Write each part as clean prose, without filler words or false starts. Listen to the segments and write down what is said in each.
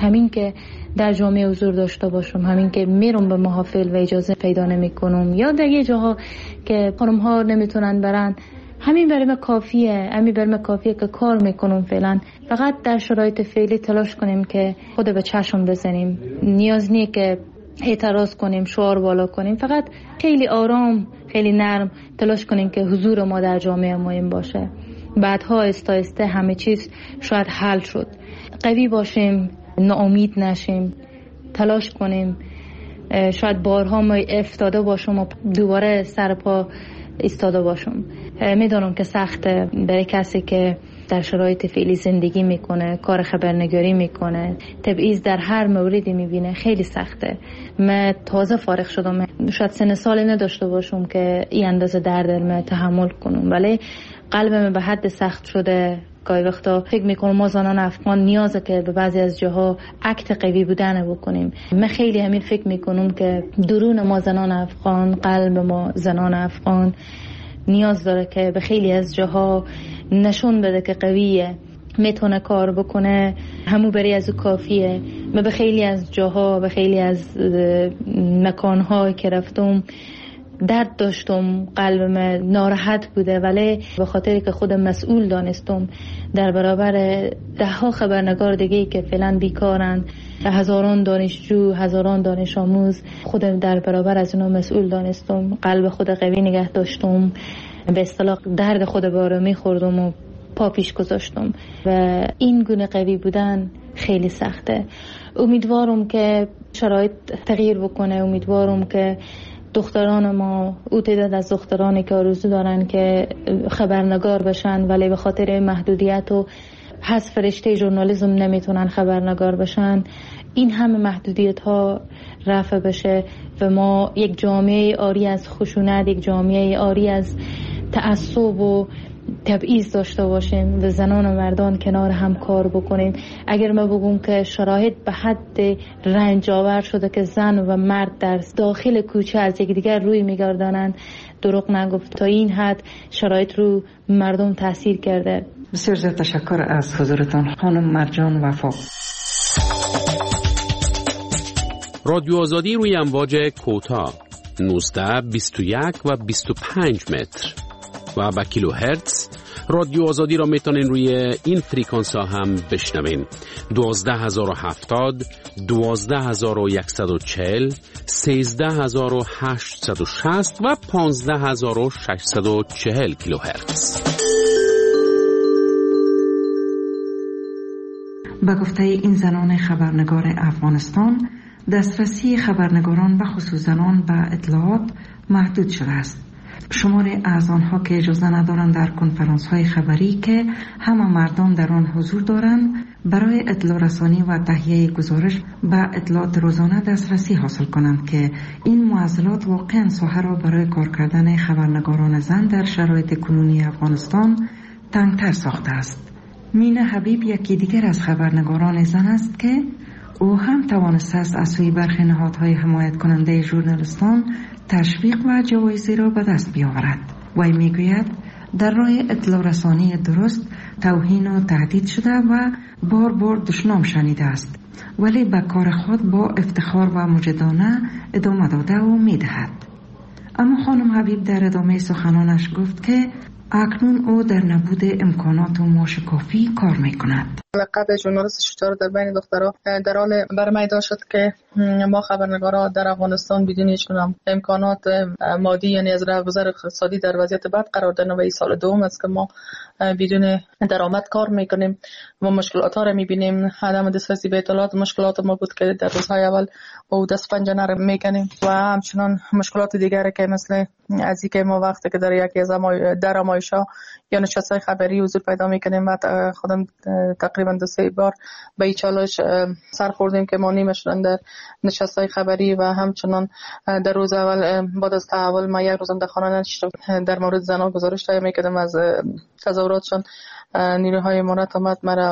همین که در جامعه حضور داشته باشم، همین که میرم به محافل و اجازه پیدا نمیکنم یا در یه جاها که خانم ها نمیتونن برن، همین برای من کافیه که کار میکنم. فقط در شرایط فعلی تلاش کنیم که خود به چشم بزنیم. نیاز نیست که اعتراض کنیم، شعار بالا کنیم. فقط خیلی آرام، خیلی نرم تلاش کنیم که حضور ما در جامعه مهم باشه. بعدها آهسته همه چیز شاید حل شد. قوی باشیم، ناامید نشیم، تلاش کنیم. شاید بارها ما افتاده باشم و دوباره سر پا ایستاده باشم. میدونم که سخته برای کسی که در شرایط فعلی زندگی میکنه، کار خبرنگاری میکنه، تبعیض در هر موردی میبینه، خیلی سخته. من تازه فارغ شدم، شاید سن سالی نداشته باشم که این اندازه درد من تحمل کنم، ولی قلبم به حد سخت شده. گاهی وقتا فکر میکنم ما زنان افغان نیازه که به بعضی از جاها اکت قوی بودن بکنیم. من خیلی همین فکر میکنم که درون ما زنان افغان، قلب ما زنان افغان نیاز داره که به خیلی از جاها نشون بده که قویه، میتونه کار بکنه، همو برای از او کافیه. من به خیلی از جاها، به خیلی از مکانها که رفتم درد داشتم، قلبم ناراحت بوده، ولی به خاطر که خودم مسئول دانستم در برابر ده ها خبرنگار دیگه که فعلا بیکارن، هزاران دانشجو، هزاران دانش آموز، خودم در برابر از اونا مسئول دانستم. قلب خود قوی نگه داشتم، به اصطلاح درد خود بارو میخوردم و پا پیش گذاشتم و این گونه قوی بودن خیلی سخته. امیدوارم که شرایط تغییر بکنه، امیدوارم که دختران ما، او تعداد از دخترانی که آرزو دارن که خبرنگار بشن ولی به خاطر محدودیت و حذف رشته ژورنالیسم نمیتونن خبرنگار بشن، این همه محدودیت ها رفع بشه و ما یک جامعه آری از خشونت، یک جامعه آری از تعصب و تبعیض داشته باشیم و زنان و مردان کنار هم کار بکنیم. اگر ما بگم که شرایط به حد رنج آور شده که زن و مرد در داخل کوچه از یکدیگر روی میگردانند، دروغ نگفت. تا این حد شرایط رو مردم تاثیر کرده. بسیار زیاد تشکر از حضورتان خانم مرجان وفا. رادیو آزادی روی امواج کوتاه 19، 21 و 25 متر و با کیلو هرتز. رادیو آزادی را میتونین روی این فریکانس ها هم بشنوین: 12070، 12140، 13860 و 15640 کیلو هرتز. به گفته این زنان خبرنگار افغانستان، دسترسی خبرنگاران و خصوص زنان به اطلاعات محدود شده است. شمار از آنها که اجازه ندارند در کنفرانس های خبری که همه مردم در آن حضور دارند برای اطلاع رسانی و تهیه گزارش به اطلاعات روزانه دسترسی حاصل کنند که این معضلات واقعا ساحه را برای کار کردن خبرنگاران زن در شرایط کنونی افغانستان تنگتر ساخته است. مینه حبیب یکی دیگر از خبرنگاران زن است که او هم توانسته است از سوی برخی نهادهای حمایت کننده ژورنالیستان تشویق و جوایزی را به دست بیاورد. وی میگوید در راه اطلاع رسانی درست توهین و تهدید شده و بار بار دشنام شنیده است، ولی به کار خود با افتخار و مجدانه ادامه داده و میدهد. اما خانم حبیب در ادامه سخنانش گفت که اکنون او در نبود امکانات و معاش کافی کار میکند. لقب ژورنالیست شجاع در بین دخترها در حال برمیدار شد که ما خبرنگارا در افغانستان بدون هیچ گونه امکانات مادی، یعنی از رهگذر اقتصادی، در وضعیت بد قرار داریم و این سال دوم است که ما بدون درآمد کار میکنیم و مشکلات ها را میبینیم. عدم دسترسی به اطلاعات مشکلات ما بود که در روزهای اول با دست پنجه را میکنیم و همچنان مشکلات دیگری که مثل از اینکه ما وقتی که در یکی از درآمایش‌ها یا نشست‌های خبری حضور پیدا میکنیم و خودم تقریبا 2-3 بار به این چالش سر خوردیم که ما نیمشون در نشست‌های خبری و همچنان در روز اول بعد از تحول ما یک روزم در خانه نشستم در مورد زنان گزارش تهیه میکردم از تظاهراتشان. نیروهای امارات آمد مرا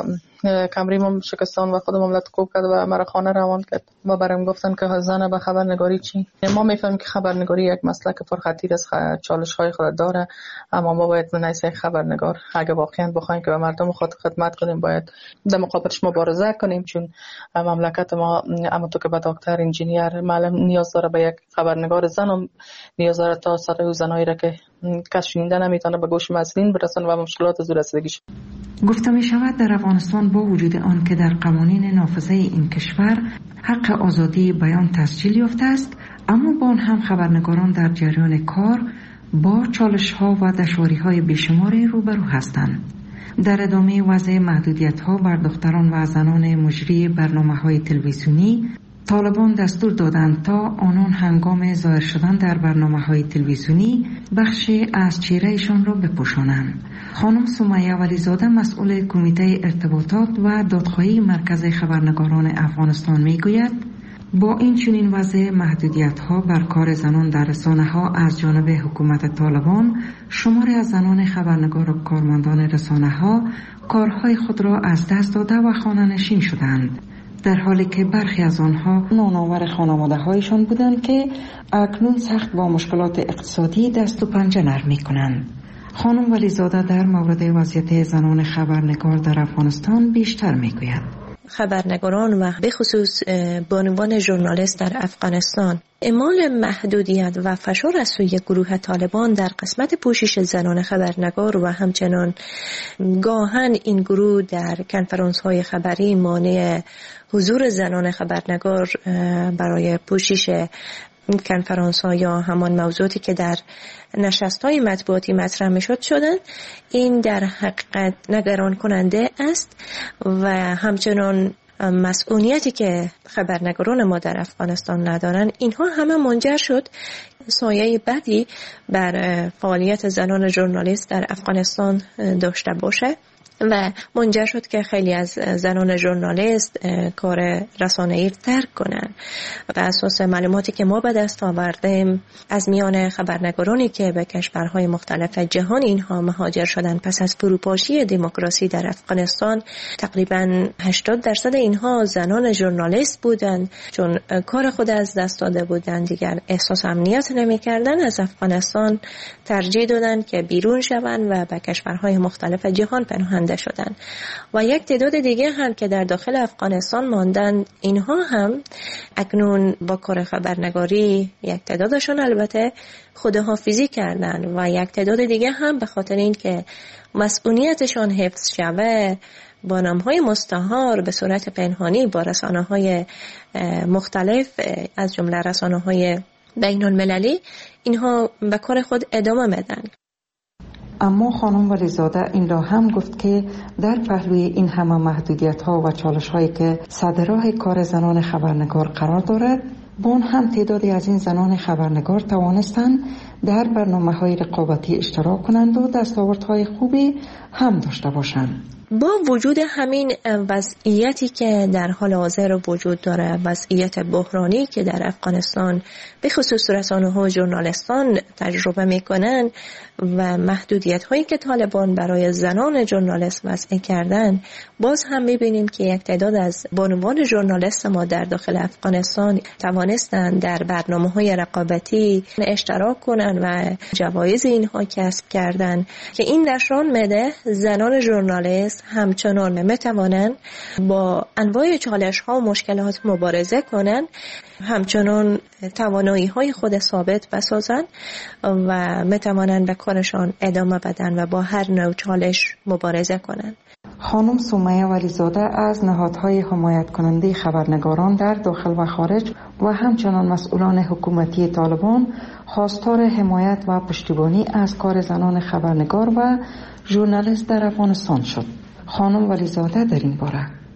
کمری ما شکستان و خود مملت کوب کرد و مرا خانه روان کرد و برام گفتن که زن به خبرنگاری چی. ما میفهمیم که خبرنگاری یک مسلک پرخطیر است، چالش های خود داره، اما ما باید نایسه خبرنگار اگه واقعا بخوایم که به مردم خود خدمت کنیم باید در مقابلش مبارزه کنیم، چون مملکت ما اما تو که به دکتر انجینیر معلم نیاز داره به یک خبرنگار زن و نیاز داره تا صدای زنایی را که کس شنیده نمیتونه به گوش مسئولین برسن و مشکلات زور رسیدگیش. گفته می شود در افغانستان با وجود آن که در قوانین نافذه این کشور حق آزادی بیان تسجیل یافته است، اما با آن هم خبرنگاران در جریان کار با چالش ها و دشواری های بیشماری روبرو هستند. در ادامه وضع محدودیت ها بر دختران و زنان مجری برنامه های تلویزیونی، طالبان دستور دادند تا آنان هنگام ظاهر شدن در برنامه‌های تلویزیونی بخشی از چهرهشان را بپوشانند. خانم سمیه ولیزاده مسئول کمیته ارتباطات و دادخواهی مرکز خبرنگاران افغانستان میگوید با این چنین وضع محدودیت‌ها بر کار زنان در رسانه‌ها از جانب حکومت طالبان، شماری از زنان خبرنگار و کارمندان رسانه‌ها کارهای خود را از دست داده و خانه‌نشین شدند، در حالی که برخی از آنها نانآور خانواده‌هایشان بودند که اکنون سخت با مشکلات اقتصادی دست و پنجه نرم می‌کنند. خانم ولیزاده در مورد وضعیت زنان خبرنگار در افغانستان بیشتر می‌گوید. خبرنگاران و به خصوص بانوان ژورنالیست در افغانستان اعمال محدودیت و فشار از سوی گروه طالبان در قسمت پوشش زنان خبرنگار و همچنان گاهن این گروه در کنفرانس‌های خبری مانع حضور زنان خبرنگار برای پوشش کنفرانس‌ها یا همان موضوعاتی که در نشست‌های مطبوعاتی مطرح می‌شد شدن، این در حقیقت نگران کننده است و همچنان مسئولیتی که خبرنگاران ما در افغانستان ندارن، اینها همه منجر شد سایه بدی بر فعالیت زنان ژورنالیست در افغانستان داشته باشه و منجر شد که خیلی از زنان ژورنالیست کار رسانه‌ای ترک کنند. بر اساس معلوماتی که ما به دست آوردیم از میان خبرنگارانی که به کشورهای مختلف جهان اینها مهاجر شدند پس از فروپاشی دموکراسی در افغانستان، تقریباً 80% اینها زنان ژورنالیست بودند، چون کار خود از دست داده بودند، دیگر احساس امنیت نمی‌کردند، از افغانستان ترجیح دادند که بیرون شوند و به کشورهای مختلف جهان پناهنده شدند. و یک تعداد دیگه هم که در داخل افغانستان ماندند، اینها هم اکنون با کار خبرنگاری یک تعدادشون البته خودحافظی کردند و یک تعداد دیگه هم به خاطر این که مسئولیتشان حفظ شوه با نام‌های مستعار به صورت پنهانی با رسانه‌های مختلف از جمله رسانه‌های بین‌المللی اینها به کار خود ادامه میدن. اما خانم ولیزاده این را هم گفت که در پهلوی این همه محدودیت‌ها و چالش‌هایی که سر راه کار زنان خبرنگار قرار دارد، با آن هم تعدادی از این زنان خبرنگار توانستند در برنامه‌های رقابتی اشتراک کنند و دستاوردهای خوبی هم داشته باشند. با وجود همین وضعیتی که در حال حاضر وجود داره، وضعیت بحرانی که در افغانستان به خصوص رسانه‌ها و ژورنالیستان تجربه میکنن و محدودیت هایی که طالبان برای زنان ژورنالیست وضع کردن، باز هم میبینیم که یک تعداد از بانوان ژورنالیست ما در داخل افغانستان توانستند در برنامه‌های رقابتی اشتراک کنند و جوایز اینها کسب کردند که این نشان میده زنان ژورنالیست همچنان میتوانند با انواع چالش ها و مشکلات مبارزه کنند، همچنان توانایی های خود ثابت بسازند و میتوانند به کارشان ادامه بدن و با هر نوع چالش مبارزه کنند. خانم سمیه ولیزاده از نهادهای حمایت کننده خبرنگاران در داخل و خارج و همچنان مسئولان حکومتی طالبان خواستار حمایت و پشتیبانی از کار زنان خبرنگار و ژورنالیست در افغانستان شد. خانم ولیزاده در این باره: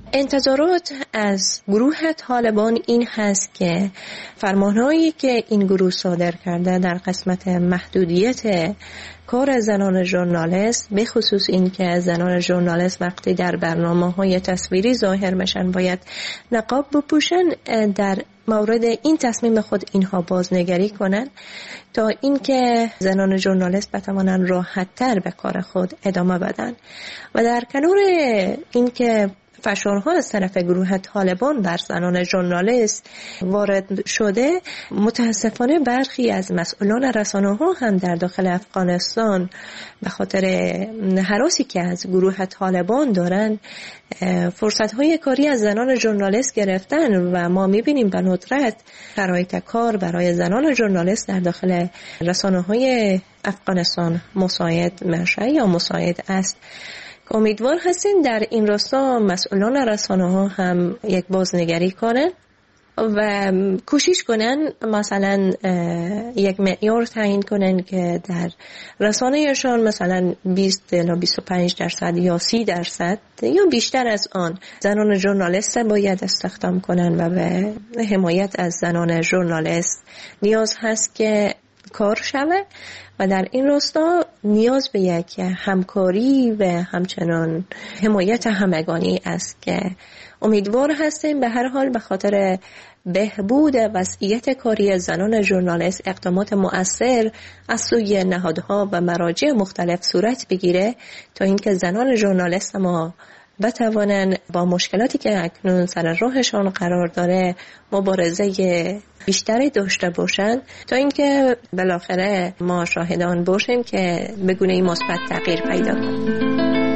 انتظارات از گروه طالبان این هست که فرمانهایی که این گروه صادر کرده در قسمت محدودیت کار زنان ژورنالیست، به خصوص این که زنان ژورنالیست وقتی در برنامه‌های تصویری ظاهر میشن باید نقاب بپوشن، در مورد این تصمیم خود اینها بازنگری کنن تا اینکه زنان ژورنالیست بتوانند راحت‌تر به کار خود ادامه بدن. و در کنار اینکه فشارها از طرف گروه طالبان بر زنان ژورنالیست وارد شده، متاسفانه برخی از مسئولان رسانه‌ها هم در داخل افغانستان به خاطر هراسی که از گروه طالبان دارن فرصت‌های کاری از زنان ژورنالیست گرفتن و ما می‌بینیم به ندرت شرایط کار برای زنان ژورنالیست در داخل رسانه‌های افغانستان مساعد میشه یا مساعد است. امیدوار هستیم در این راستا مسئولان رسانه‌ها هم یک بازنگری کنن و کوشش کنن مثلا یک معیار تعیین کنن که در رسانه‌شان مثلا 20 الی 25% یا 30% یا بیشتر از آن زنان ژورنالیست باید استخدام کنن و به حمایت از زنان ژورنالیست نیاز هست که کار شود و در این راستا نیاز به یک همکاری و همچنان حمایت همگانی است که امیدوار هستیم به هر حال به خاطر بهبود وضعیت کاری زنان ژورنالیست اقدامات مؤثر از سوی نهادها و مراجع مختلف صورت بگیره تا اینکه زنان ژورنالیست ما بتوانند با مشکلاتی که اکنون سر راهشان قرار داره مبارزه بیشتری داشته باشند تا اینکه بالاخره ما شاهدان باشیم که به گونه‌ای مثبت تغییر پیدا کنه.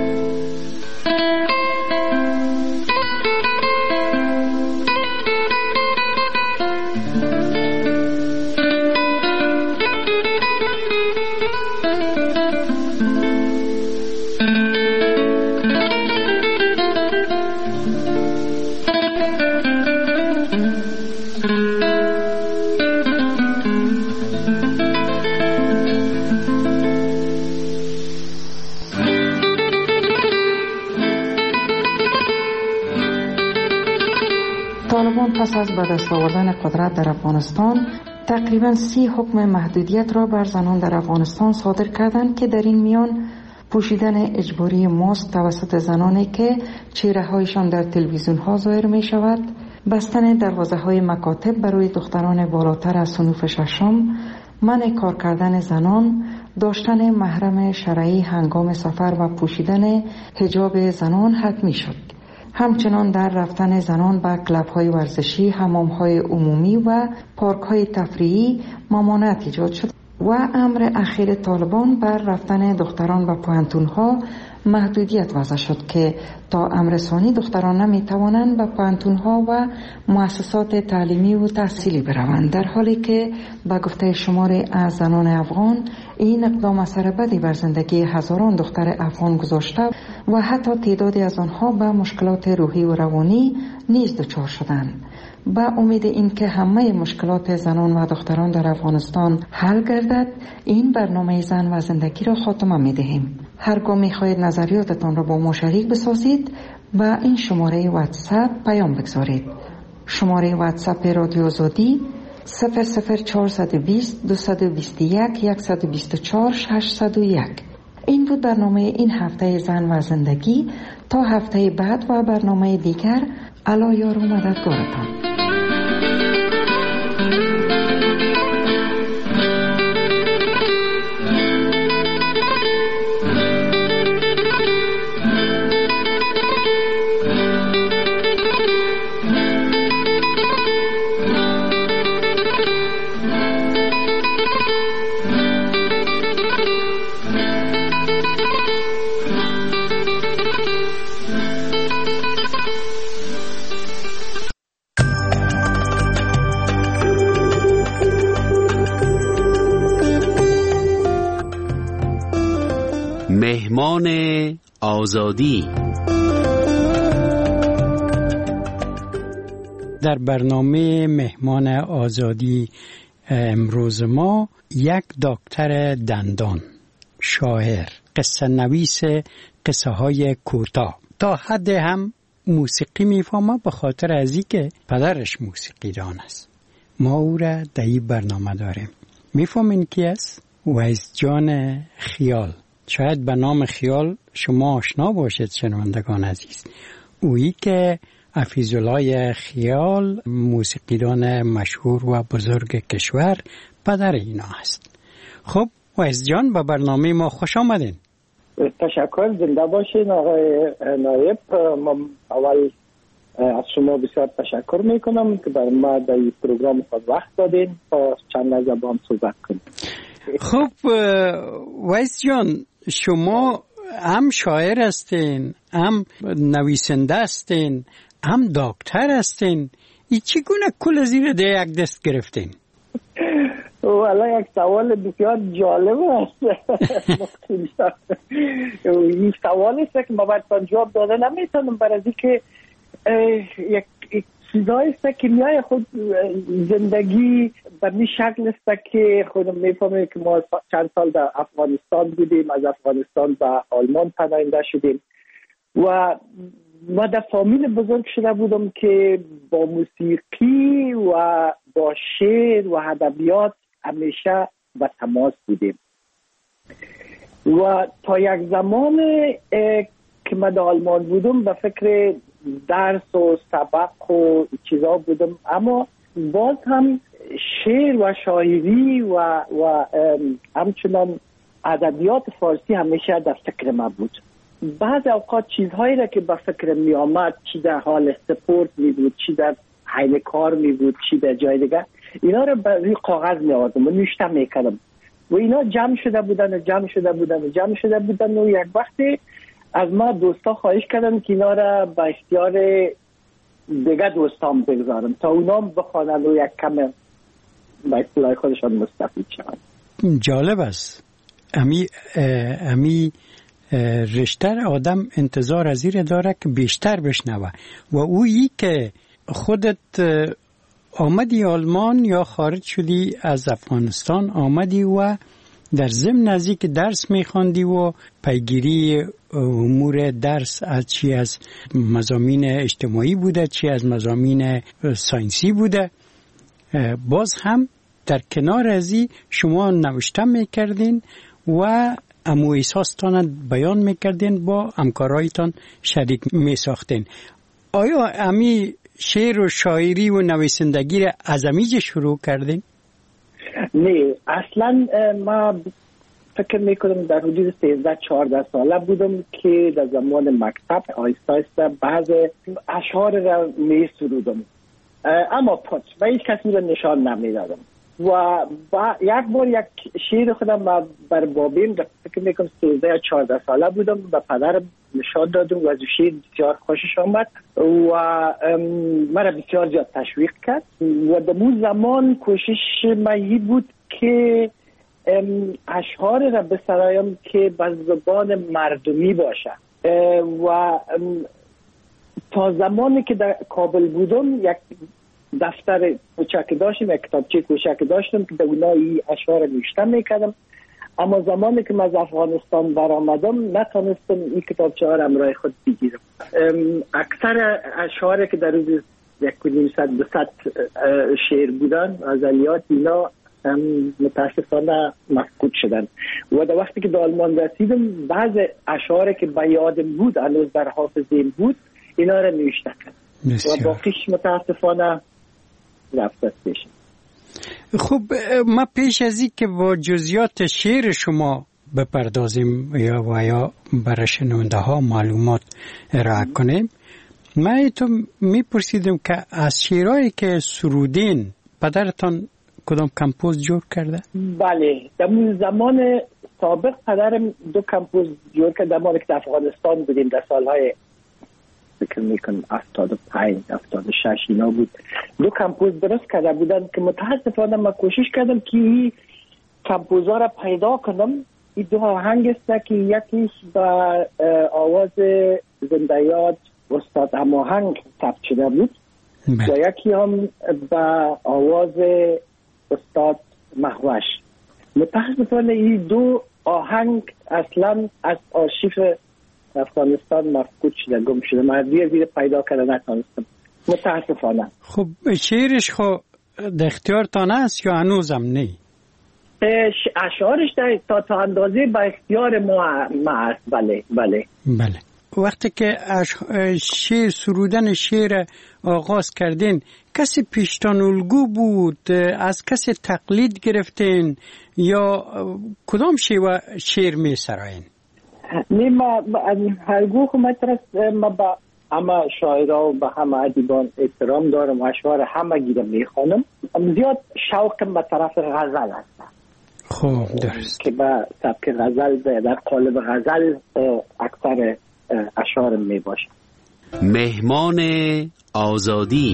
طالبان پس از به دست آوردن قدرت در افغانستان تقریباً 30 حکم محدودیت را بر زنان در افغانستان صادر کردند که در این میان پوشیدن اجباری ماسک توسط زنانی که چهره‌هایشان در تلویزیون ها ظاهر می شود، بستن دروازه های مکاتب برای دختران بالاتر از صنوف ششم، منع کار کردن زنان، داشتن محرم شرعی هنگام سفر و پوشیدن حجاب زنان حتمی شد. همچنان در رفتن زنان به کلب‌های ورزشی، حمام‌های عمومی و پارک‌های تفریحی ممانعت ایجاد شد و امر اخیر طالبان بر رفتن دختران به پوهنتون‌ها محدودیت وضع شد که تا امر ثانی دختران نمی‌توانند به پوهنتون‌ها و مؤسسات تعلیمی و تحصیلی بروند، در حالی که به گفته شماری از زنان افغان این اقدام اثر بدی بر زندگی هزاران دختر افغان گذاشته و حتی تعدادی از آنها به مشکلات روحی و روانی نیز دچار شدند. با امید اینکه همه مشکلات زنان و دختران در افغانستان حل گردد، این برنامه زن و زندگی را خاتمه می‌دهیم. هرگاه می‌خواهید نظریاتتان را با ما شریک بسازید و این شماره واتساپ پیام بگذارید. شماره واتساپ رادیو آزادی 00420 221 124 601. این بود برنامه این هفته زن و زندگی. تا هفته بعد و برنامه دیگر، الله یار و مددگارتان. مهمان آزادی. در برنامه مهمان آزادی امروز ما یک دکتر دندان، شاعر، قصه نویس قصه های کوتاه، تا حد هم موسیقی میفهمه به خاطر از اینکه پدرش موسیقیدان است. ما او را در این برنامه داریم. میفهمین کی است؟ ویس جان خیال. شاید به نام خیال شما آشنا باشید شنوندگان عزیز. اویی که حفیظالله خیال موسیقیدان مشهور و بزرگ کشور پدر اینا است. خب ویس جان به برنامه ما خوش آمدین. تشکر، زنده باشین آقای نایب. ما اول از شما بسیار تشکر میکنم که بر ما در این پروگرام خود وقت دادین تا چند زبان صحبت کنیم. خب ویس جان، شما هم شاعر هستین، هم نویسنده هستین، هم دکتر هستین. ای چگونه کل زیر ده یک دست گرفتین؟ والا یک سوال بسیار جالب است. این سوال است که ما باید جواب داده نمیتونم، برای اینکه یک چیزایی است که میای خود زندگی به این شکل است که خودم میفهمم که ما چند سال در افغانستان بودیم، از افغانستان به آلمان پناهنده شدیم و ما در فامیل بزرگ شده بودم که با موسیقی و با شعر و ادبیات همیشه به تماس بودیم و تا یک زمان که من در آلمان بودم به فکر درس و سبق و چیزا بودم، اما باز هم شعر و شاعری و همچنان ادبیات فارسی همیشه در فکر من بود. بعض اوقات چیزهایی را که به فکر می آمد، چی در حال سپورت می بود، چی در حال کار می بود، چی در جای دیگه، اینا را به روی کاغذ می آوردم و نوشته می کردم و اینا جمع شده بودن و یک وقتی از ما دوستا خواهش کردم که اینا را به اختیار دیگه دوستان بگذارم تا اونا بخوانند و یک کم به اصطلاح خودشان مستفید شوند. جالب است. امی رشته آدم انتظار از این داره که بیشتر بشنوه و اویی که خودت آمدی آلمان یا خارج شدی از افغانستان آمدی و در ضمن نزدیک درس میخواندی و پیگیری امور درس از چی از مضامین اجتماعی بوده چی از مضامین ساینسی بوده، باز هم در کنار ازی شما نوشته میکردین و امو احساستان بیان میکردین، با همکارایتان شریک میساختین. آیا امی شعر و شاعری و نویسندگی را از امیج شروع کردین؟ نه، اصلا ما فکر میکنم در حدود 13-14 ساله بودم که در زمان مکتب آیسته بعض اشعار را می سرودم، اما پس و هیچ کسی را نشان نمیدادم و یک بار یک شعر خودم بر بابیم فکر میکنم 13-14 ساله بودم و پدرم نشان دادم و از شعر بسیار خوشش آمد و مرا بسیار زیاد تشویق کرد و در اون زمان کوشش من بود که اشعار را بسرایم که به زبان مردمی باشه و تا زمانی که در کابل بودم یک دفتر کوچک داشتم، یک کتابچه کوچک داشتم که در اونها این اشعار نوشته میکردم، اما زمانی که من از افغانستان برآمدم نتونستم این کتابچه ها را همراه خود بگیرم. اکثر اشعاری که در روز 100-200 شعر بودن غزلیات اینا متاسفانه مفقود شدن و در وقتی که در آلمان رسیدم بعض اشعاری که به یادم بود هنوز در حافظه‌ام بود اینا را نوشته کردم و باقیش متاسفانه رفت پیش. خب ما پیش از این که با جزئیات شعر شما بپردازیم یا برای شنونده ها معلومات ارائه کنیم، من تو میپرسیدم که از شعرهایی که سرودین پدرتان کدام کمپوز جور کرده؟ بله، در زمان سابق پدرم 2 کمپوز جور کرده. زمانی که در افغانستان بودیم در سالهای فکر میکنم 75-76 اینا بود، 2 کمپوز درست کرده بودن که متاسفانه من کوشش کردم که این کمپوزها را پیدا کنم. این 2 آهنگ است که یکیش با آواز زنده یاد استاد هماهنگ ثبت شده بود و یکی هم با آواز استاد مهوش. متاسفانه این 2 آهنگ اصلا از آرشیو افغانستان مفقود شده، گم شده. من زیر پیدا کردن نتونستم متاسفانه. خب شعرش خو در اختیارتان است یا هنوزم نه؟ اشعارش تا اندازه به اختیار ما است. بله. وقتی که شعر سرودن شعر آغاز کردین کسی پیشتان الگو بود؟ از کسی تقلید گرفتین یا کدام شعر می سراین؟ نه، ما هرگاه ما با همه شاعرها و به همه ادیبان احترام دارم، اشعار همه گیرم میخوانم. زیاد شوقم به طرف غزل است. خوب درست. که به سبک غزل در قالب غزل اکثر اشعارم می باشه. مهمان آزادی.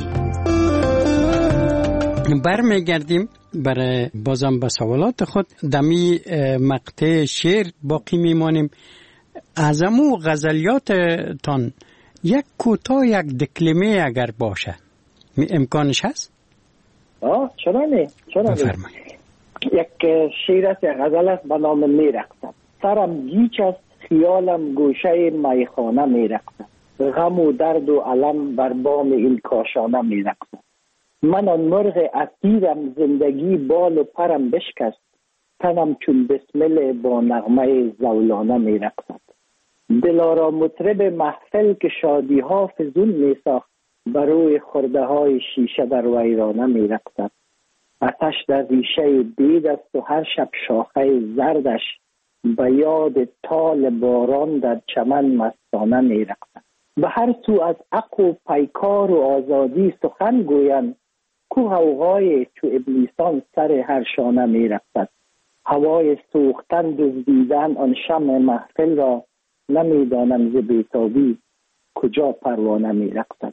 برمیگردیم برای بازم به سوالات خود. دمی مقطع شعر باقی میمانیم. از امو غزلیاتتان یک کوتاه یک دکلمه اگر باشه امکانش هست؟ چرا نه؟ بفرمایید. یک شعر است، یک غزل است به نام میرقصم. سرم گیج است، خیالم گوشه میخانه میرقصم. غم و درد و علم بر بام این کاشانه میرقصم. من آن مرغ اسیرم، زندگی بال و پرم بشکست. تنم چون بسمل با نغمه زولانه میرقصد. دلارا مطرب محفل که شادی ها فزون میساخت، بروی خورده های شیشه در ویرانه میرقصد. آتش در ریشه بید است و هر شب شاخه زردش، به یاد تال باران در چمن مستانه میرقصد. به هر سو از عقل و پیکار و آزادی سخن گویند، کو غوغای چو ابلیسان سر هر شانه میرقصد. هوای سوختن دزدیدن آن شمع محفل را، نمیدانم ز بیتابی کجا پروانه میرقصد.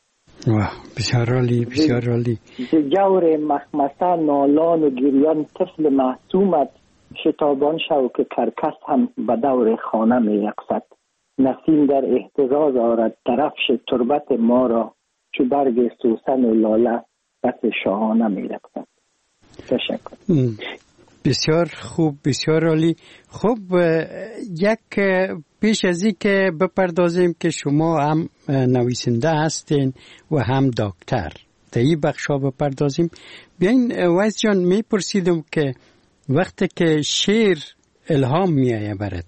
بسیار عالی. ز جور مخمسه نالان و گریان طفل معصومت، شتابان شو که کرکس هم به دور خانه میرقصد. نسیم در اهتزاز آرد درفش تربت ما را، چو برگ سوسن و لاله بس شاهانه میرقصد. تشکر. بسیار خوب، بسیار عالی. خب یک پیش از این که بپردازیم که شما هم نویسنده هستین و هم دکتر، در این بخشا بپردازیم. بیاین ویس جان، میپرسیدم که وقتی که شعر الهام میایه برات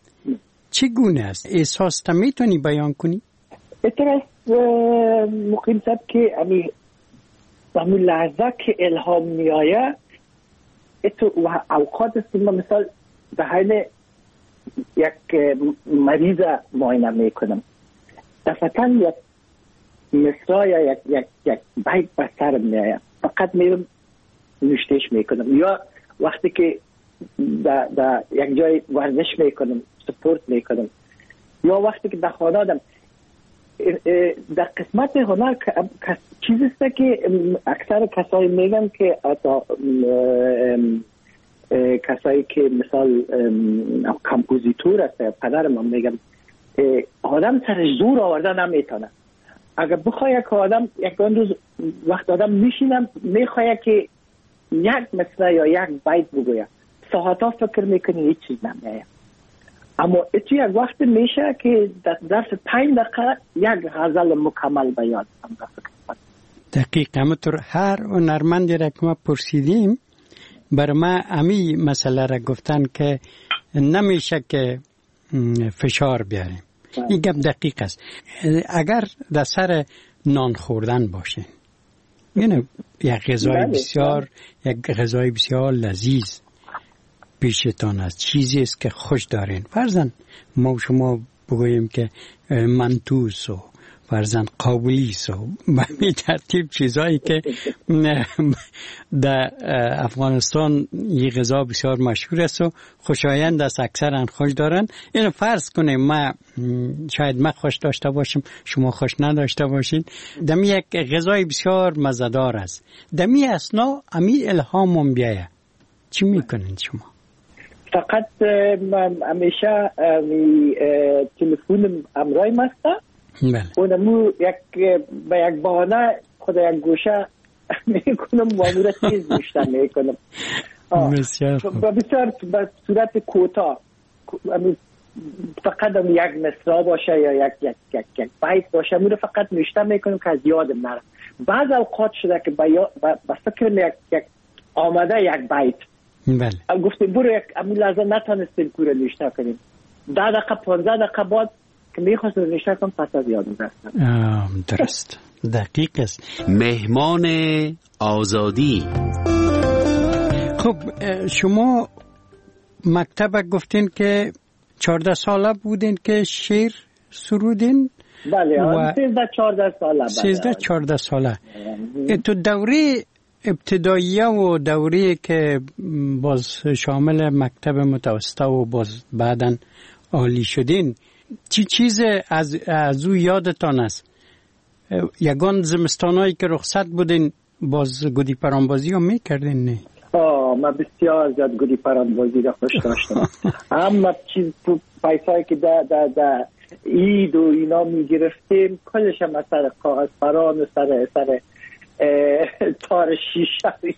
چگونه است؟ احساس تا میتونی بیان کنی؟ اترس مقیم صد که همین لحظه که الهام میایه و اوقات است، مثال به حال یک مریض معاینه میکنم، دفعتا یک مصرع یک بیت به سر میآید، فقط میرم نوشتهش میکنم. یا وقتی که در یک جای ورزش میکنم، سپورت میکنم، یا وقتی که در خانه آدم در قسمت هنر چیزی است که اکثر کسایی میگن که کسایی که مثال کمپوزیتور است، پدرم هم میگن آدم سرش زور آورده نمیتونه. اگر بخواه یک آدم یک روز وقت آدم میشینم میخواه که یک مصرع یا یک بیت بگوید، ساعتا فکر میکنی هیچ چیز نمیاید، اما اتو یک وقت میشه که در ظرف 5 دقیقه یک غزل مکمل بیان هم فکر. دقیق. همونطور هر هنرمندی را که ما پرسیدیم بر ما امی مسئله را گفتن که نمیشه که فشار بیاریم. این گپ دقیق است. اگر در سر نان خوردن باشه، یعنی یک غذای بسیار لذیذ پیشتان است، چیزی است که خوش دارین، فرضاً ما شما بگوییم که منتوس و فرضاً قابلیس و به این ترتیب چیزایی که در افغانستان یه غذا بسیار مشهور است و خوشایند است، اکثرا خوش دارن. اینو فرض کنیم ما شاید ما خوش داشته باشیم، شما خوش نداشته باشین، دمی یک غذای بسیار مزه‌دار است، دمی اسنا امی الهامم بیایه، چی میکنین شما؟ فقط من همیشه تلفن امرای مسته اونمو به یک بانه خود یک گوشه میکنم و امورا تیز بیشتر میکنم. بسیار به صورت کوتاه فقط یک مصرع باشه یا یک بیت باشه، مورد فقط نوشته میکنم که از یادم نره. بعض اوقات شده که با فکر یک آمده یک بیت، بله، گفتیم برو یک امون لحظه نتانستیم کوره نوشته کنیم، 10 دقیقه 15 دقیقه بعد که میخواستم نوشته کنم پس از یادم رفتم. درست، دقیق است. مهمان آزادی. خب شما مکتب گفتین که 14 ساله بودین که شعر سرودین؟ بله، 13-14 ساله. 13-14 ساله. تو دوره ابتداییه و دوره که باز شامل مکتب متوسطه و باز بعداً عالی شدین، چی چیز از او یادتان است؟ یگان زمستانایی که رخصت بودین باز گودی پرانبازی رو میکردین؟ نه؟ من بسیار زیاد گودی پرانبازی را خوش داشتم. اما چیز پیسایی که در عید و اینا میگرفتیم کلش هم سر کاغذ پران و سر تار شیشه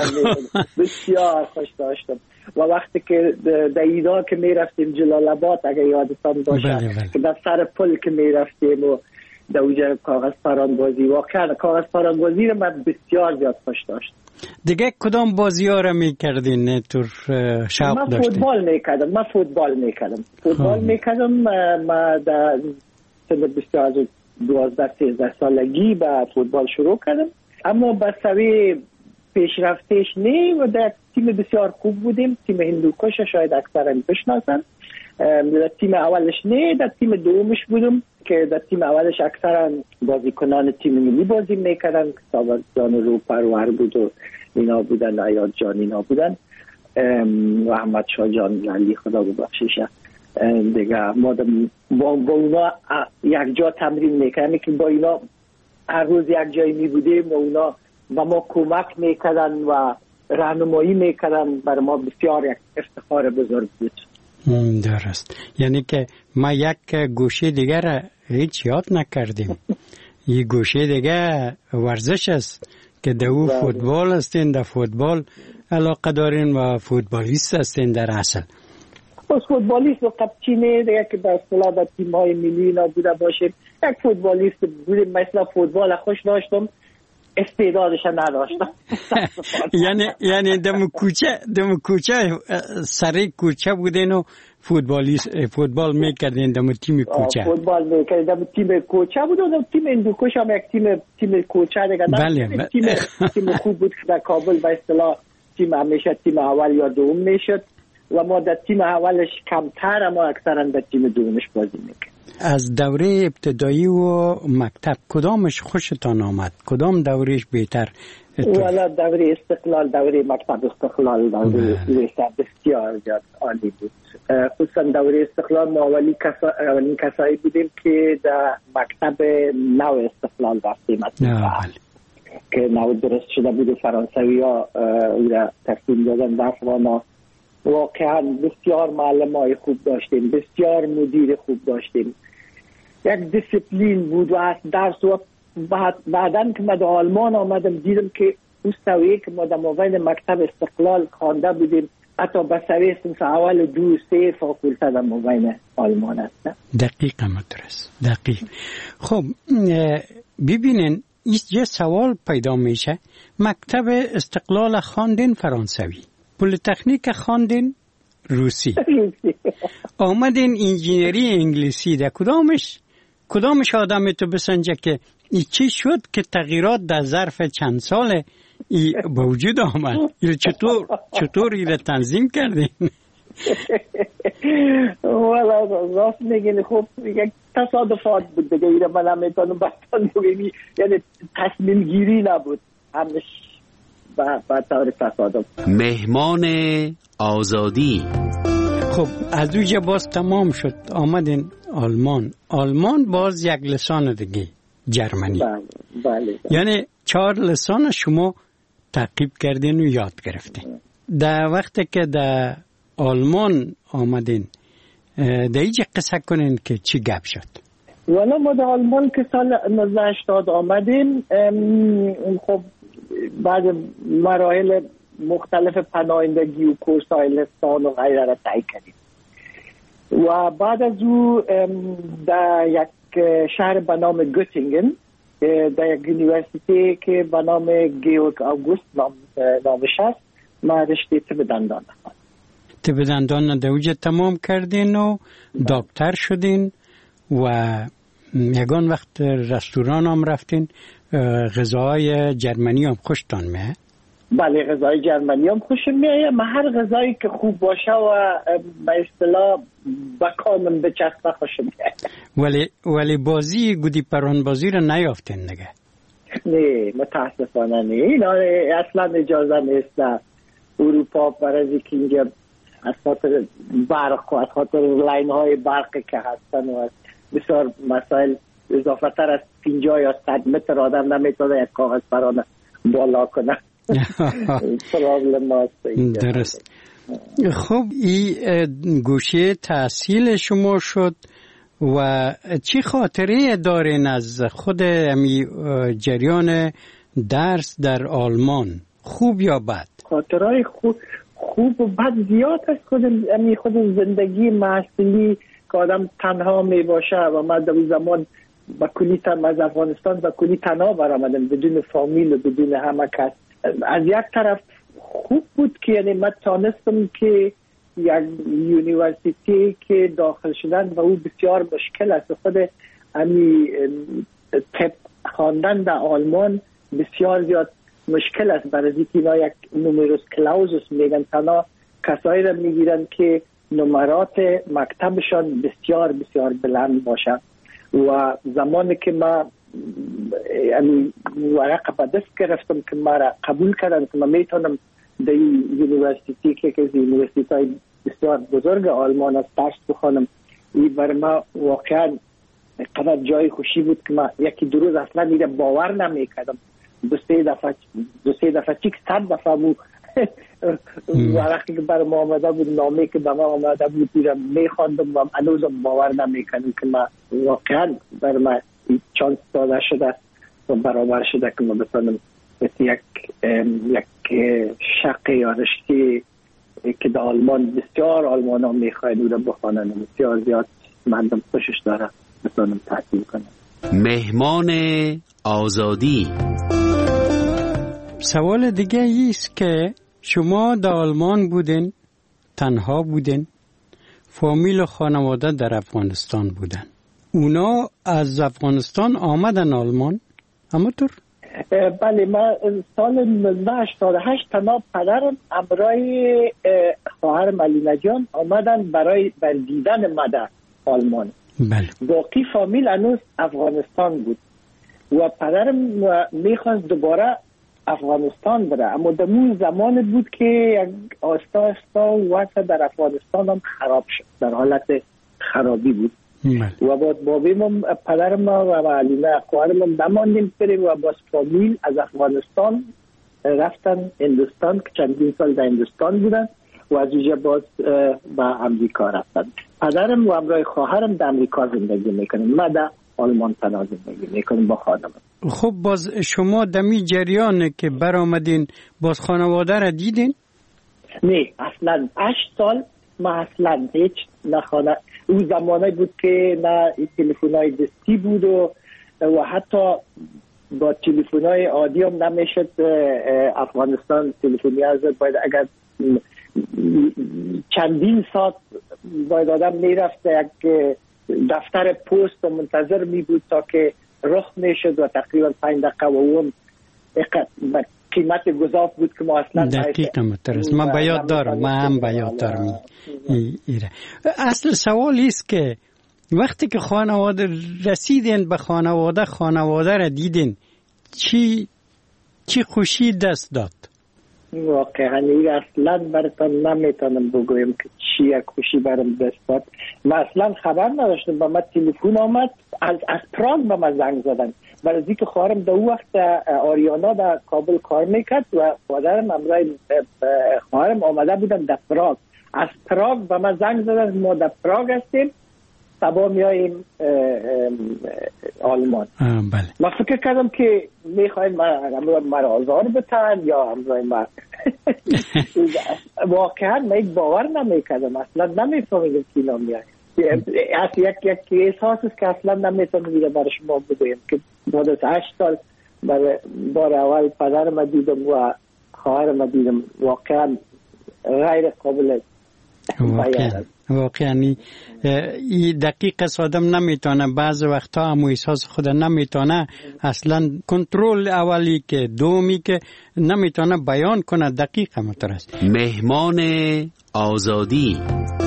بسیار خوش داشتم. و وقتی که در ایدا که میرفتیم جلال آباد، اگر یادتان باشه، که در سر پل که میرفتیم و در اوجه کاغذ پرانبازی، واقعا کاغذ پرانبازی رو من بسیار زیاد خوش داشتم. دیگه کدام بازی ها رو میکردین تور شوق داشتین؟ من فوتبال میکردم. من در سن بسیار 12-13 سالگی با فوتبال شروع کردم، اما با سوی پیشرفتش نه و در تیم بسیار خوب بودیم. تیم هندوکش شاید اکثرا بشناسن. در تیم اولش نه، در تیم دومش بودم که در تیم اولش اکثرا بازیکنان تیم ملی بازی میکردن، ساور جان رو پرور بود و اینا بودن، عیاد جان اینا بودن و احمد شاه جان علی خدا ببخشیشه دیگه. ما با اونا یک جا تمرین میکردیم که با اینا هر روز یک جایی میبودیم و اونا و ما کمک میکردن و راهنمایی میکردن. برای ما بسیار یک افتخار بزرگ بود. درست، یعنی که ما یک گوشه دیگر را هیچ یاد نکردیم. یک گوشه دیگر ورزش است که در او فوتبال هستین، در فوتبال علاقه دارین و فوتبالیست هستین در اصل. بس فوتبالیست و قبچینه دیگه که به اصطلاح در تیم‌های ملی نبوده باشه، یک فوتبالیست بودیم. مثلا فوتبال خوش داشتم، استعدادش نداشتم. یعنی دم کوچه سری کوچه بودین و فوتبال میکردین دم تیم کوچه؟ فوتبال میکردیم دم تیم کوچه بود و تیم هندوکش هم یک تیم کوچه دیگه. بله. تیم خوب بود در کابل به اصطلاح تیم همیشه تیم اول یا دوم میشد و ما در تیم اولش کمتر، اما اکثرا در تیم دومش بازی میکردیم. از دوره ابتدایی و مکتب کدامش خوشتان آمد؟ کدام دورهش بهتر؟ والا دوره استقلال، دوره مکتب استقلال دوره بسیار زیاد عالی بود. خصوصا دوره استقلال ما اولین کسایی بودیم که در مکتب نو استقلال رفتیم که نو درست شده بود. فرانسوی ها او را تقسیم دادن درس و ما واقعا بسیار معلم های خوب داشتیم، بسیار مدیر خوب داشتیم، یک دیسیپلین بود و از درس. و بعدن که ما در آلمان آمدم دیدم که اون سویه که ما در مابین مکتب استقلال خوانده بودیم حتی به سویه صنف اول 2-3 فاکولته در مابین آلمان است. دقیق مدرس، دقیق. خب ببینین یه سوال پیدا میشه. مکتب استقلال خواندین فرانسوی، پلیتکنیک خواندین روسی، آمدین انجینری انگلیسی. در کدامش آدم تو بسنجه که چی شد که تغییرات در ظرف چند سال به وجود آمد؟ چطور ایره تنظیم کردین؟ والا راست میگین. خب یک تصادفات بود دیگه، ایره من هم میتونم بستان بگیمی، یعنی تصمیم گیری نبود، همش با طور تصادف. مهمان آزادی. خب از اوجه باز تمام شد، آمدین آلمان باز یک لسان دیگه، جرمنی. بله. یعنی 4 لسان شما تعقیب کردین و یاد گرفتین. در وقتی که در آلمان آمدین در اینجا قصه کنین که چی گپ شد؟ والا ما در آلمان که سال 1980 آمدیم، خب بعد مراحل مختلف پناهندگی و کورس‌های لسان و غیره را طی کردیم و بعد از او در یک شهر به نام گوتینگن در یک یونیورسیتی که به نام گیورگ آگوست نامش است ما رشته طب دندان خواندم. طب دندان در اوجه تمام کردین و دکتر شدین و یگان وقت رستوران هم رفتین. غذاهای جرمنی هم خوشتان میه؟ بله غذای جرمنی هم خوشم میه. ما هر غذایی که خوب باشه و به اصطلاح بکامن به چسبه خوشم میه. ولی بازی گودی پران بازی رو نیافتین نگه؟ نه متاسفانه نه. این اصلا اجازه نیست در اروپا برای که اینجا از خاطر برق و از خاطر لاین های برقی که هستن و بسیار مسائل اضافه تر از 50 یا 100 متر آدم نمیتونه یک کاغذ پرانه بالا کنه. پرابلم هست. درست. خب این گوشه تحصیل شما شد و چی خاطره دارین از خود امی جریان درس در آلمان؟ خوب یا بد؟ خاطرهای خوب و بد زیاد است. خود زندگی محصولی که آدم تنها می باشه و من در زمان با کلی از افغانستان با کلی تنها برآمدم بدون فامیل و بدون همه کس. از یک طرف خوب بود که یعنی من تانستم که یک یونیورسیتی که داخل شدن و او بسیار مشکل است. خود امی طب خواندن در آلمان بسیار زیاد مشکل است برای اینکه اینا یک نومروس کلاوزوس میگن، تنها کسایی را میگیرن که نمرات مکتبشان بسیار بسیار بلند باشد. و زمانی که ما ورقه به دست گرفتم که ما را قبول کردن که ما میتونم در یونیورسیتی که از یونیورسیتی های بسیار بزرگ آلمان است درس بخوانم، این برای ما واقعا قدر جای خوشی بود که ما یکی دو روز اصلا دیگه باور نمیکردم. دو سه دفعه چیک 100 دفعه بود ورقی که برای ما آمده بود، نامه که به ما آمده بود دیرم میخواندم و هنوزم باور نمیکردم که ما واقعا برای ما چانس داده شده و برابر شده که ما بتونم یک شق یا رشته که در آلمان بسیار آلمان ها میخواین او را بخوانن و بسیار زیاد مردم خوشش داره بتونم تحصیل کنم. مهمان آزادی. سوال دیگه ایست که شما در آلمان بودین، تنها بودین، فامیل و خانواده در افغانستان بودن. اونا از افغانستان آمدن آلمان؟ همونطور؟ بله، من سال 1988 تنها پدرم همراه خواهرم علینا جان آمدن برای دیدن ما در آلمان. بله. باقی فامیل هنوز افغانستان بود و پدرم میخواست دوباره افغانستان بره، اما در اون زمان بود که آستا آستا وضع در افغانستان هم خراب شد، در حالت خرابی بود. و با بابیم پدرم و علینا خواهرم نماندیم بریم و با فامیل از افغانستان رفتن هندوستان که چندین سال در هندوستان بودن و از اونجا باز به امریکا رفتن. پدرم و همراه خواهرم در امریکا زندگی میکنن، من در آلمان تنها زندگی میکنم با خانم. خب باز شما دمی جریانه که برآمدین باز خانواده را دیدین؟ نه اصلا 8 سال ما اصلا هیچ نخانه. اون زمانه بود که نه تلفن‌های دستی بود و حتی با تلفن‌های عادی هم نمیشد افغانستان تلفنی از باید اگر چندین ساعت باید آدم میرفت یک دفتر پست و منتظر می بود تا که رخ میشد و تقریبا 5 دقیقه و اون قیمت گذاف بود که ما اصلا دقیقا مترست. من بیاد دارم، من هم بیاد دارم. اصل سوال ایست که وقتی که خانواده رسیدین به خانواده را دیدین چی خوشی دست داد؟ واقعا اصلا براتون نمیتونم بگویم که چی یک خوشی برام دست داد. من اصلا خبر نداشتم. با من تلفن آمد از پراگ به من زنگ زدن، برای اینکه خواهرم در اون وقت آریانا در کابل کار میکرد و پدرم همراه خواهرم آمده بودن در پراگ. از پراگ به من زنگ زدن ما در پراگ هستیم، صبح میاییم آلمان. بله. من فکر کردم که میخواین مرا آزار بتن یا همراه من. واقعا من باور نمیکردم، اصلا نمیفهمیدم که اینا میاییم. یک احساس است که اصلا نمیتونم میره برای شما بگویم که بعد از 8 سال بار اول پدرم دیدم و خواهرم دیدم، واقعا غیر قابل بیان. واقعا این دقیق است، آدم نمیتونه بعض وقتا هم احساس خود نمیتونه اصلا کنترل، اولی که دومی که نمیتونه بیان کنه، دقیق همطور است. مهمان آزادی.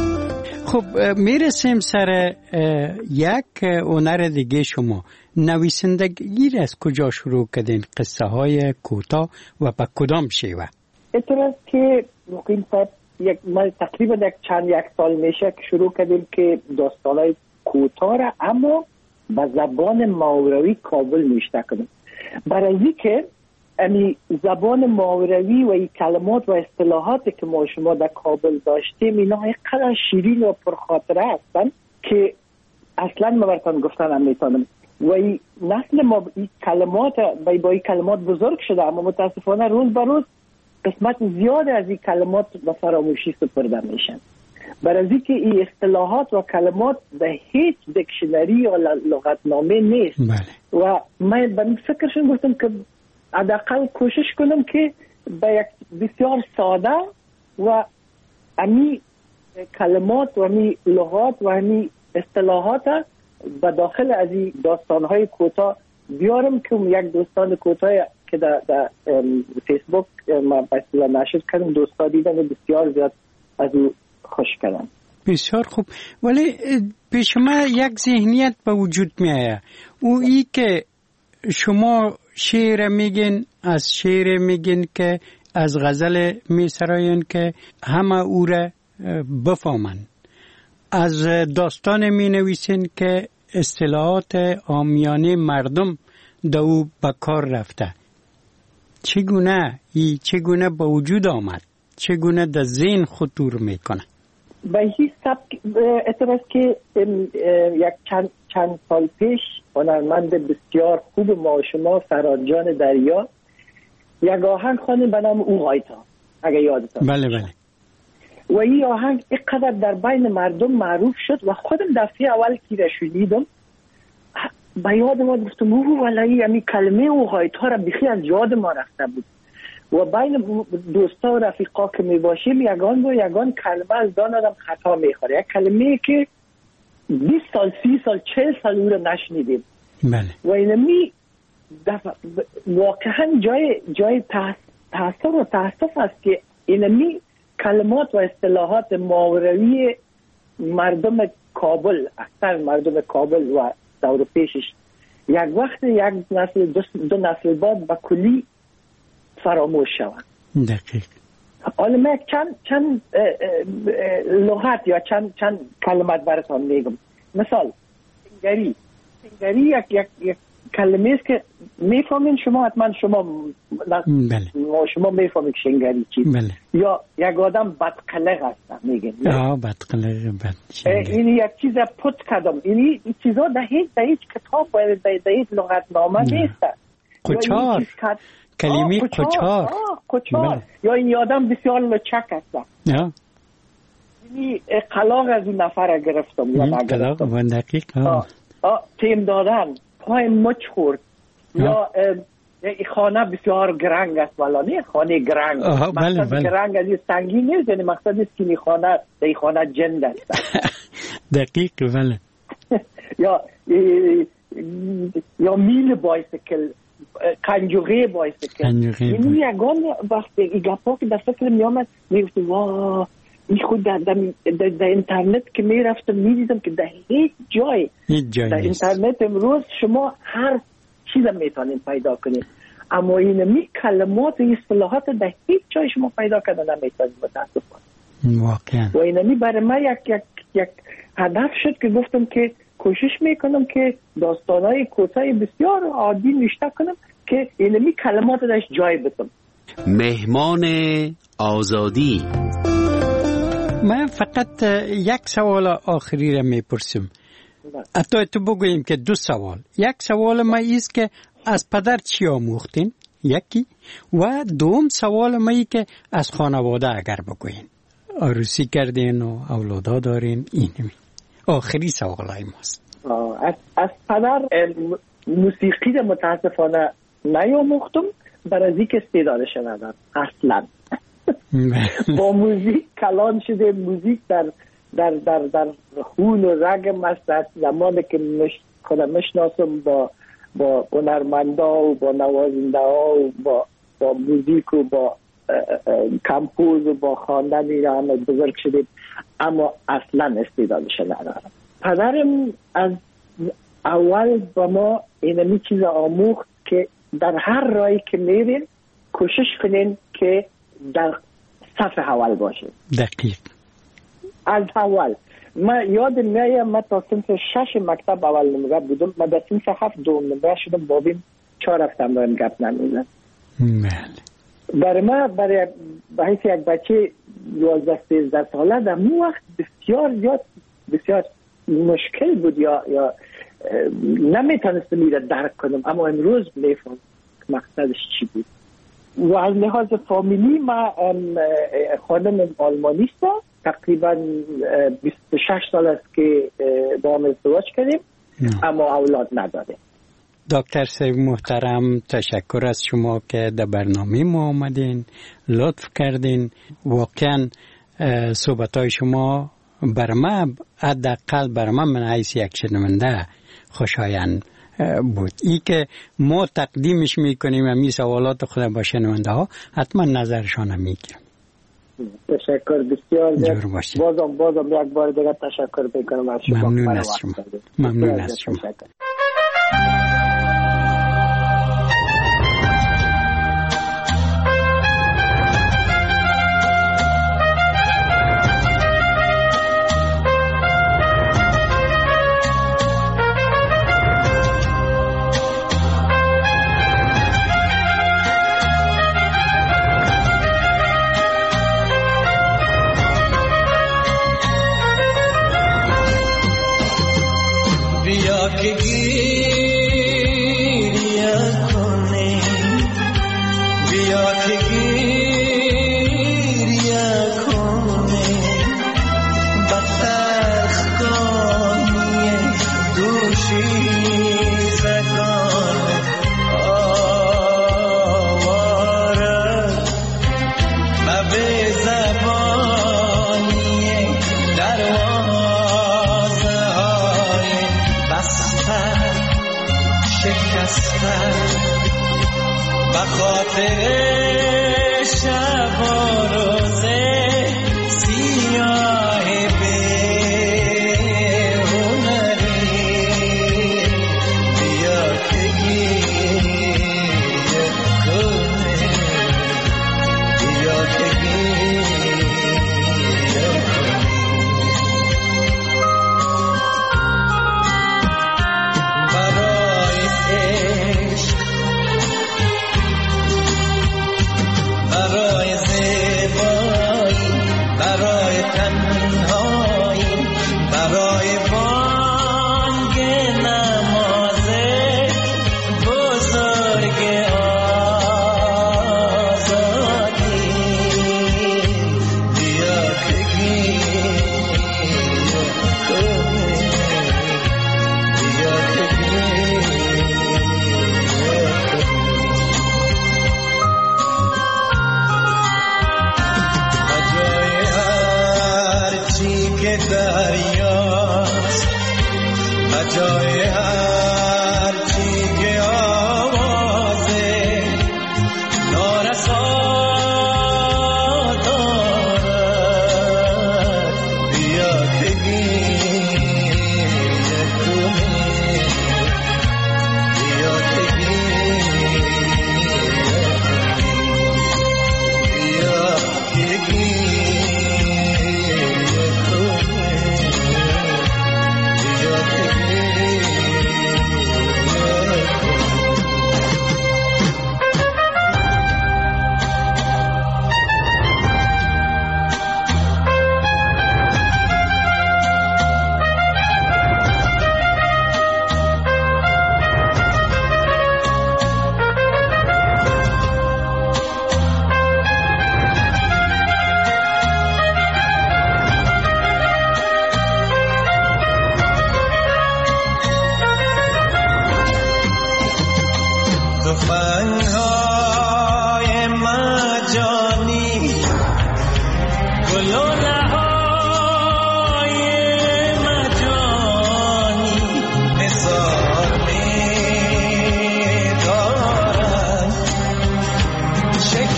خب میرسیم سر یک هنر دیگه. شما نویسندگی را از کجا شروع کردین؟ قصه های کوتاه و به کدام شیوه؟ اعتراض که مقیم صاحب ما تقریبا یک سال میشه که شروع کردیم که داستانای کوتاه را اما به زبان ماوروی کابل نوشته کنیم. برای اینکه امی زبان ماوروی و این کلمات و اصطلاحاتی که ما شما در کابل داشتیم اینا اینقدر شیرین و پرخاطره هستن که اصلا ما براتون گفتن هم میتونم. و این نسل ما این کلمات با این کلمات بزرگ شده، اما متاسفانه روز به روز قسمت زیاد از این کلمات به فراموشی سپرده میشن. برای اینکه این اصطلاحات و کلمات به هیچ دیکشنری یا لغتنامه نیست. بله. و من به این فکرشون گفتم که حداقل کوشش کنم که به یک بسیار ساده و امی کلمات و امی لغات و امی اصطلاحات به داخل از این داستانهای کوتاه بیارم که یک داستان کوتاه که در فیسبوک ما بسیار نشر کردم، دوستا دیدن و بسیار زیاد از او خوش کردم. بسیار خوب. ولی پیش ما یک ذهنیت به وجود می آید، او ای که شما شعر میگین، از شعر میگین که از غزل میسراین که همه او را بفهمن، از داستان می نویسین که اصطلاحات عامیانه مردم در او به کار رفته. چگونه به وجود آمد؟ چگونه در ذهن خطور میکنه؟ به این سبک اعتراض که یک چند سال پیش هنرمند بسیار خوب ما شما فرانجان دریا یک آهنگ خوانید به نام او غایتا، اگه یادتان. بله. و این آهنگ اینقدر در بین مردم معروف شد و خودم دفعه اول که را شنیدم به یاد ما گفتم ولی امی کلمه او غایتا را بخی از یاد ما رفته بود. و بین دوستا و رفیقا که می باشیم یگان کلمه از دان آدم خطا میخوره، یک کلمه که 20 سال 30 سال 40 سال او را نشنیدیم. بله. و اینمی واقعا جای تاسف است که اینمی کلمات و اصطلاحات ماوروی مردم کابل، اکثر مردم کابل و دور پیشش یک وقت یک نسل دو نسل بعد با کلی فراموش شود. دقیق. حالا من چند لغت یا چند کلمات براتون میگم. مثال سنگری یک کلمه است که میفهمین شما، حتما شما شما میفهمید شنگری چی. بله. یا یک آدم بدقلق هست میگن. بدقلق این یک چیز پت کردم. این چیزا در هیچ کتاب و در هیچ لغتنامه نیست. قچار، کلمه قچار. قچار. یا این آدم بسیار لچک هست. این قلاق از این نفر گرفتم. قلاق و دقیق. تیم دادن، پای مچ خورد. یا خانه بسیار گرنگ است، ولی خانه گرنگ. مقصد گرنگ از این سنگین نیست، یعنی مقصد است که این خانه جند است. دقیق. بله. یا میل بایسکل، کنجوغه بایسکل. این یگان وقتی این گپا که در فکر می آمد میگفتم واه این خود در اینترنت که می رفتم می دیدم که در هیچ جای در اینترنت امروز شما هر چیز میتونید پیدا کنید، اما این کلمات و اصطلاحات در هیچ جای شما پیدا کردن نمیتونید متاسفانه. واقعا. و اینمی برای من یک هدف شد که گفتم که کوشش میکنم که داستانهای کوتاه بسیار عادی نوشته کنم که اینمی کلمات درش جای بدم. مهمان آزادی. من فقط یک سوال آخری را میپرسم. حتی تو بگوییم که 2 سوال. یک سوال ما ایست که از پدر چی آموختین؟ یکی. و دوم سوال ما ای که از خانواده اگر بگویین عروسی کردین و اولادا دارین اینمی. آخری سوالای ماست. از پدر موسیقی را متاسفانه نیاموختم، برای از اینکه استعدادش ندارم اصلا. با موزیک کلان شده، موزیک در خون و رگم است. زمانی که خودم مشناسم با هنرمندا و با نوازنده ها و با موزیک و با کمپوز و با خواندن اینا همه بزرگ شدیم، اما اصلا استعدادش ندارم. پدرم از اول با ما اینمی چیز آموخت که در هر راهی که میرین کوشش کنین که در صف اول باشین. دقیق. از اول ما یاد میایم، ما تا صنف 6 مکتب اول نمره بودم، ما در صنف 7 دوم نمره شدم، بابیم 4 هفته هم گپ نمیزد. برای ما به حیث یک بچه 12-13 ساله در اون وقت بسیار مشکل بود یا نمیتونستم این را درک کنم، اما امروز میفهم مقصدش چی بود. و از لحاظ فامیلی ما خانم آلمانی است، تقریبا 26 سال است که با هم ازدواج کردیم، اما اولاد نداره. دکتر صاحب محترم، تشکر از شما که در برنامه ما آمدین، لطف کردین. واقعا صحبتهای شما بر من، حداقل بر من حیث یک شنونده خوشایند بود. ای که ما تقدیمش میکنیم همین سوالات خود با شنونده ها، حتما نظرشان هم میگیرم. تشکر بسیار. بازم یک بار دیگه تشکر میکنم از شما. ممنون از شما. ممنون از شما.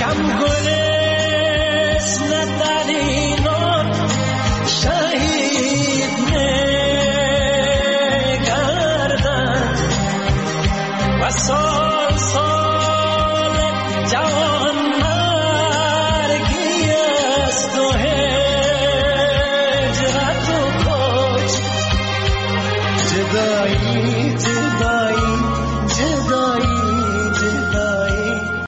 غم